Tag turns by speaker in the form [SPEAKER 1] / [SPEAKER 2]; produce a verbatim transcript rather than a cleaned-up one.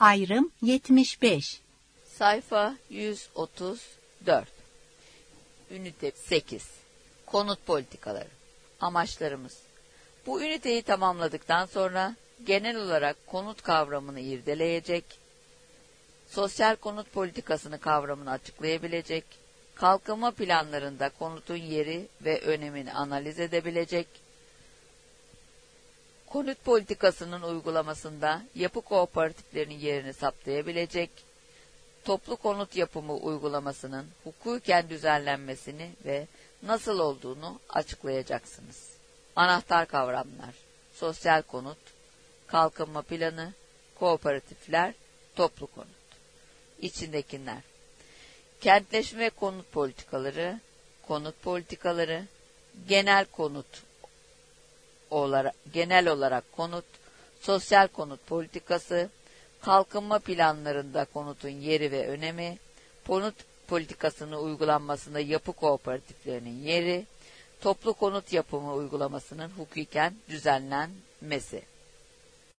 [SPEAKER 1] Ayrım yetmiş beş.
[SPEAKER 2] Sayfa yüz otuz dört. Ünite sekiz. Konut politikaları. Amaçlarımız. Bu üniteyi tamamladıktan sonra genel olarak konut kavramını irdeleyecek, sosyal konut politikasını kavramını açıklayabilecek, kalkınma planlarında konutun yeri ve önemini analiz edebilecek, konut politikasının uygulamasında yapı kooperatiflerinin yerini saptayabilecek, toplu konut yapımı uygulamasının hukuken düzenlenmesini ve nasıl olduğunu açıklayacaksınız. Anahtar kavramlar: sosyal konut, kalkınma planı, kooperatifler, toplu konut. İçindekiler: kentleşme konut politikaları, konut politikaları, genel konut olarak, genel olarak konut, sosyal konut politikası, kalkınma planlarında konutun yeri ve önemi, konut politikasının uygulanmasında yapı kooperatiflerinin yeri, toplu konut yapımı uygulamasının hukuken düzenlenmesi.